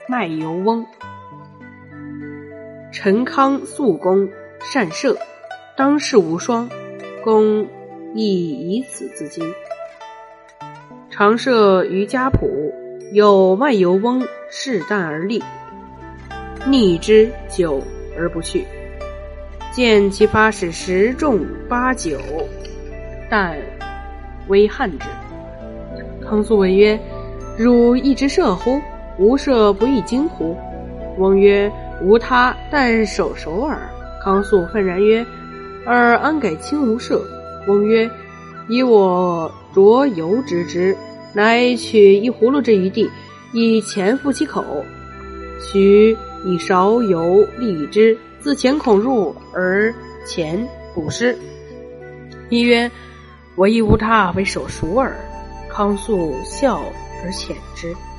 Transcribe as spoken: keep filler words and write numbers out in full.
卖油翁。陈康肃公善射，当世无双，公亦以此自矜。常射于家圃，有卖油翁适旦而立，逆之久而不去，见其发矢十中八九，但微憾之。康肃谓曰：汝亦之射乎？吾射不亦惊乎？翁曰：无他，但手熟耳。康肃愤然曰：尔安改轻吾射？翁曰：以我酌油执之，乃取一葫芦之余地，以钱覆其口，取以勺油沥之，自钱孔入而钱不失。一曰：我亦无他，为手熟耳。康肃笑而遣之。